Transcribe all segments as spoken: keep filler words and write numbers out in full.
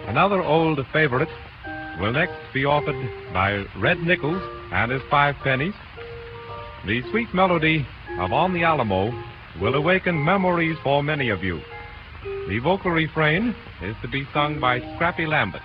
Another old favorite will next be offered by Red Nichols and his Five Pennies. The sweet melody of On the Alamo will awaken memories for many of you. The vocal refrain is to be sung by Scrappy Lambert.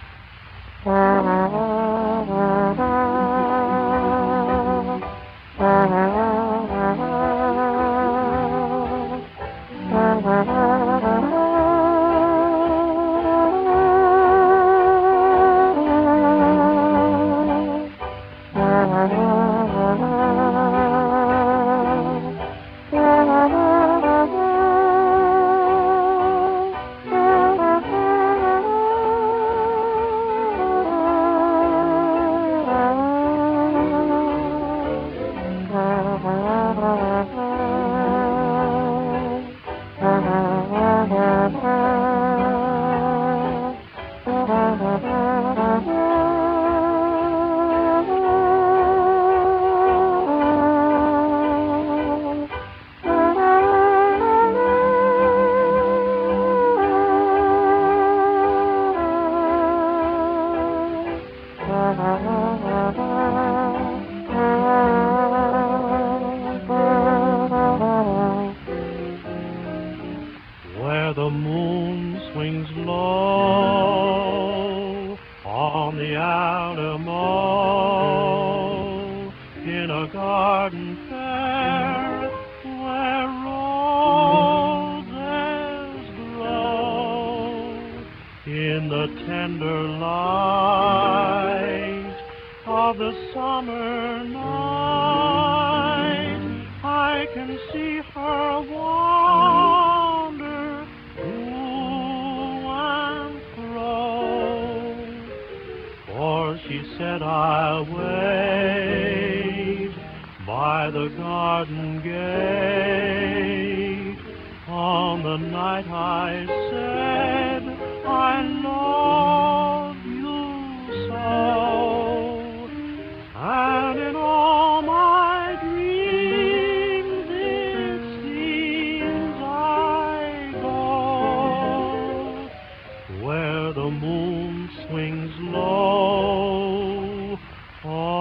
Where the moon swings low on the Alamo, in a garden fair where roses grow, in the tender light of the summer night, I can see her wander to and fro. For she said, I'll wait by the garden gate on the night I said I love you so. And in all my dreams it seems I go where the moon swings low